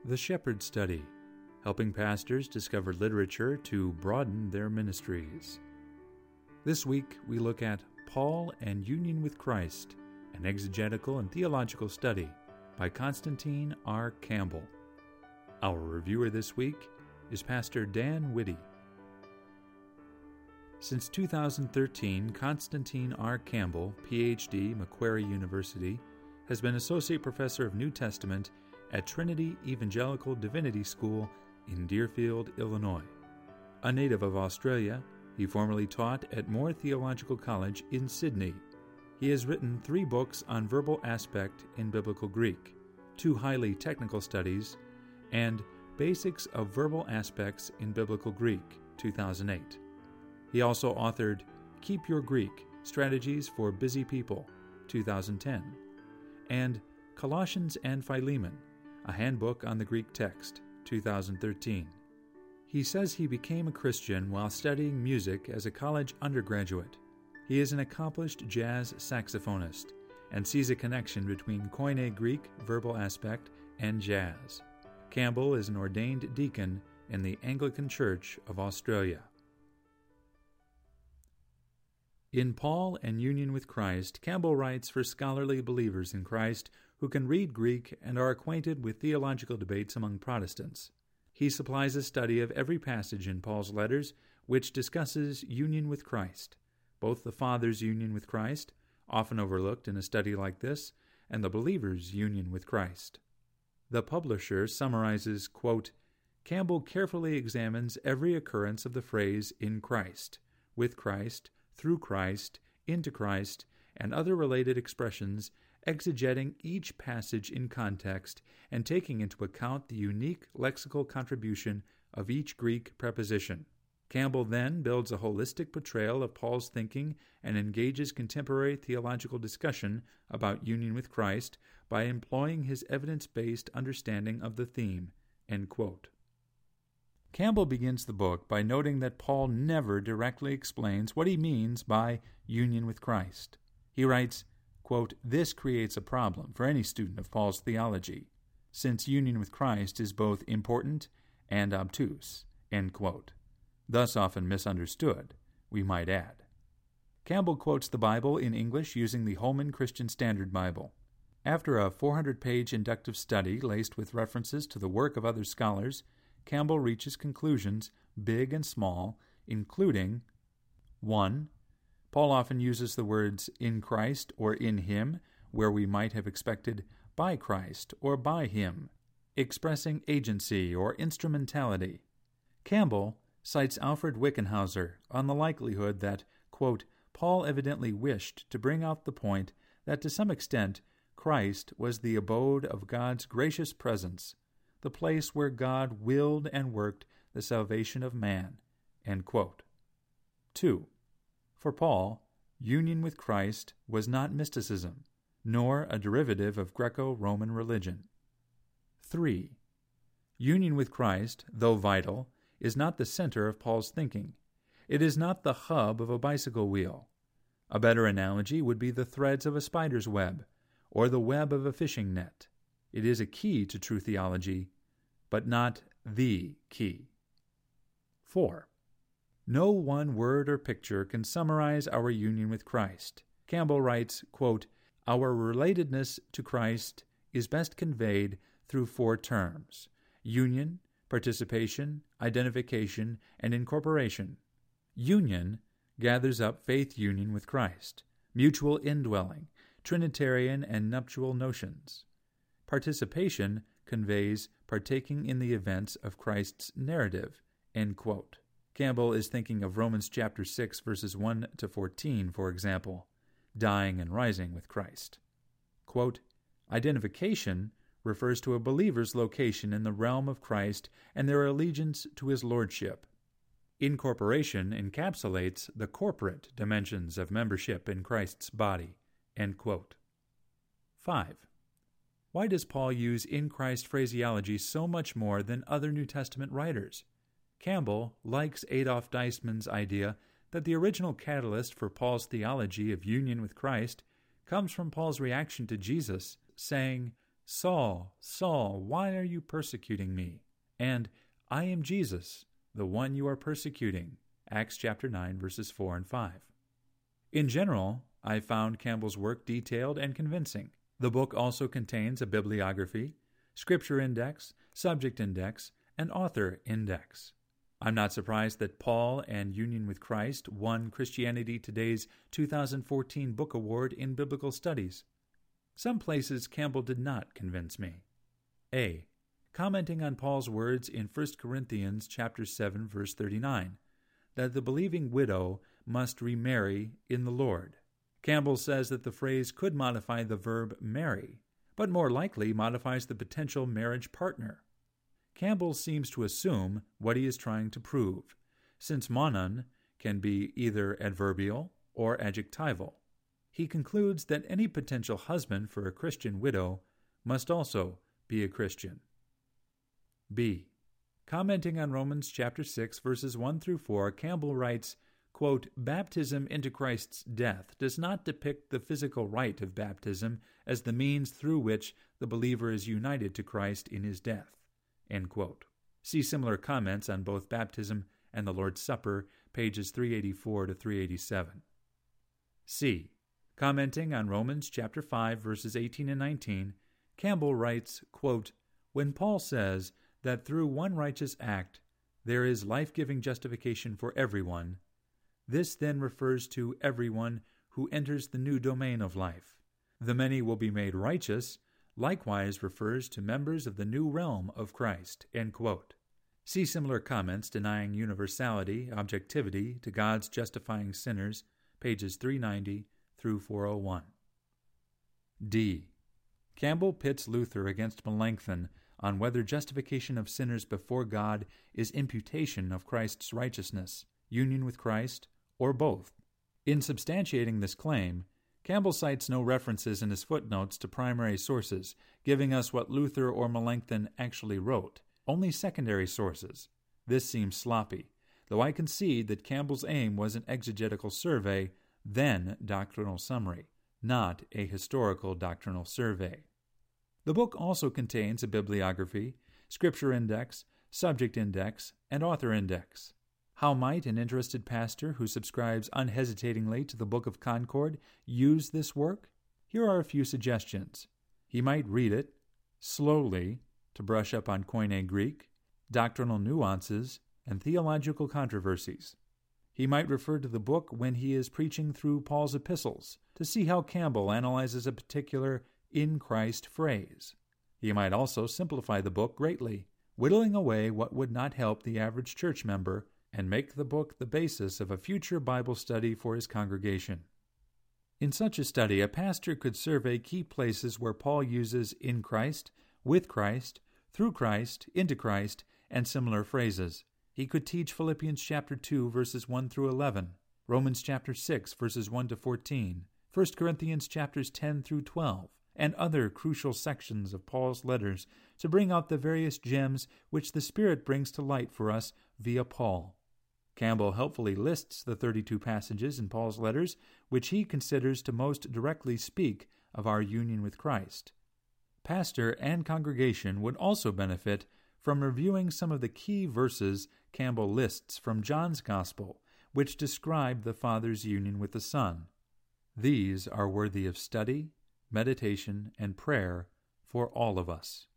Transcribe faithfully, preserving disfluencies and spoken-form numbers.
The Shepherd Study, helping pastors discover literature to broaden their ministries. This week we look at Paul and Union with Christ, an exegetical and theological study by Constantine R. Campbell. Our reviewer this week is Pastor Dan Whitty. Since two thousand thirteen, Constantine R. Campbell, P H D, Macquarie University, has been Associate Professor of New Testament at Trinity Evangelical Divinity School in Deerfield, Illinois. A native of Australia, he formerly taught at Moore Theological College in Sydney. He has written three books on verbal aspect in Biblical Greek, two highly technical studies, and Basics of Verbal Aspects in Biblical Greek, two thousand eight. He also authored Keep Your Greek, Strategies for Busy People, two thousand ten, and Colossians and Philemon, a handbook on the Greek text, two thousand thirteen. He says he became a Christian while studying music as a college undergraduate. He is an accomplished jazz saxophonist and sees a connection between Koine Greek verbal aspect and jazz. Campbell is an ordained deacon in the Anglican Church of Australia. In Paul and Union with Christ, Campbell writes for scholarly believers in Christ who can read Greek and are acquainted with theological debates among Protestants. He supplies a study of every passage in Paul's letters which discusses union with Christ, both the Father's union with Christ, often overlooked in a study like this, and the believer's union with Christ. The publisher summarizes, quote, Campbell carefully examines every occurrence of the phrase in Christ, with Christ, through Christ, into Christ, and other related expressions, exegeting each passage in context and taking into account the unique lexical contribution of each Greek preposition. Campbell then builds a holistic portrayal of Paul's thinking and engages contemporary theological discussion about union with Christ by employing his evidence-based understanding of the theme. End quote. Campbell begins the book by noting that Paul never directly explains what he means by union with Christ. He writes, quote, This creates a problem for any student of Paul's theology, since union with Christ is both important and obtuse, end quote. Thus often misunderstood, we might add. Campbell quotes the Bible in English using the Holman Christian Standard Bible. After a four hundred page inductive study laced with references to the work of other scholars, Campbell reaches conclusions, big and small, including one. Paul often uses the words in Christ or in him, where we might have expected by Christ or by him, expressing agency or instrumentality. Campbell cites Alfred Wickenhauser on the likelihood that, quote, Paul evidently wished to bring out the point that to some extent Christ was the abode of God's gracious presence, the place where God willed and worked the salvation of man. End quote. Two. For Paul, union with Christ was not mysticism, nor a derivative of Greco-Roman religion. Three. Union with Christ, though vital, is not the center of Paul's thinking. It is not the hub of a bicycle wheel. A better analogy would be the threads of a spider's web, or the web of a fishing net. It is a key to true theology, but not the key. Four. No one word or picture can summarize our union with Christ. Campbell writes, quote, Our relatedness to Christ is best conveyed through four terms: union, participation, identification, and incorporation. Union gathers up faith union with Christ, mutual indwelling, Trinitarian and nuptial notions. Participation conveys partaking in the events of Christ's narrative. End quote. Campbell is thinking of Romans chapter six, verses one to fourteen, for example, dying and rising with Christ. Quote, Identification refers to a believer's location in the realm of Christ and their allegiance to his lordship. Incorporation encapsulates the corporate dimensions of membership in Christ's body. End quote. Five. Why does Paul use in Christ phraseology so much more than other New Testament writers? Campbell likes Adolf Deisman's idea that the original catalyst for Paul's theology of union with Christ comes from Paul's reaction to Jesus, saying, "Saul, Saul, why are you persecuting me?" and "I am Jesus, the one you are persecuting," Acts chapter nine, verses four and five. In general, I found Campbell's work detailed and convincing. The book also contains a bibliography, scripture index, subject index, and author index. I'm not surprised that Paul and Union with Christ won Christianity Today's two thousand fourteen Book Award in Biblical Studies. Some places Campbell did not convince me. A. Commenting on Paul's words in First Corinthians chapter seven, verse thirty-nine, that the believing widow must remarry in the Lord. Campbell says that the phrase could modify the verb marry, but more likely modifies the potential marriage partner. Campbell seems to assume what he is trying to prove, since monon can be either adverbial or adjectival. He concludes that any potential husband for a Christian widow must also be a Christian. B. Commenting on Romans chapter six, verses one through four, Campbell writes, quote, "Baptism into Christ's death does not depict the physical rite of baptism as the means through which the believer is united to Christ in his death." End quote. See similar comments on both baptism and the Lord's Supper, pages three eighty-four to three eighty-seven. C. Commenting on Romans chapter five, verses eighteen and nineteen, Campbell writes, quote, "When Paul says that through one righteous act there is life-giving justification for everyone, this then refers to everyone who enters the new domain of life. The many will be made righteous likewise refers to members of the new realm of Christ." End quote. See similar comments denying universality, objectivity to God's justifying sinners, pages three ninety through four oh one. D. Campbell pits Luther against Melanchthon on whether justification of sinners before God is imputation of Christ's righteousness, union with Christ, or both. In substantiating this claim, Campbell cites no references in his footnotes to primary sources, giving us what Luther or Melanchthon actually wrote, only secondary sources. This seems sloppy, though I concede that Campbell's aim was an exegetical survey, then doctrinal summary, not a historical doctrinal survey. The book also contains a bibliography, scripture index, subject index, and author index. How might an interested pastor who subscribes unhesitatingly to the Book of Concord use this work? Here are a few suggestions. He might read it slowly to brush up on Koine Greek, doctrinal nuances, and theological controversies. He might refer to the book when he is preaching through Paul's epistles to see how Campbell analyzes a particular in Christ phrase. He might also simplify the book greatly, whittling away what would not help the average church member and make the book the basis of a future Bible study for his congregation. In such a study, a pastor could survey key places where Paul uses in Christ, with Christ, through Christ, into Christ, and similar phrases. He could teach Philippians chapter two, verses one through eleven, Romans chapter six, verses one to fourteen, First Corinthians chapters ten through twelve, and other crucial sections of Paul's letters to bring out the various gems which the Spirit brings to light for us via Paul. Campbell helpfully lists the thirty-two passages in Paul's letters which he considers to most directly speak of our union with Christ. Pastor and congregation would also benefit from reviewing some of the key verses Campbell lists from John's Gospel, which describe the Father's union with the Son. These are worthy of study, meditation, and prayer for all of us.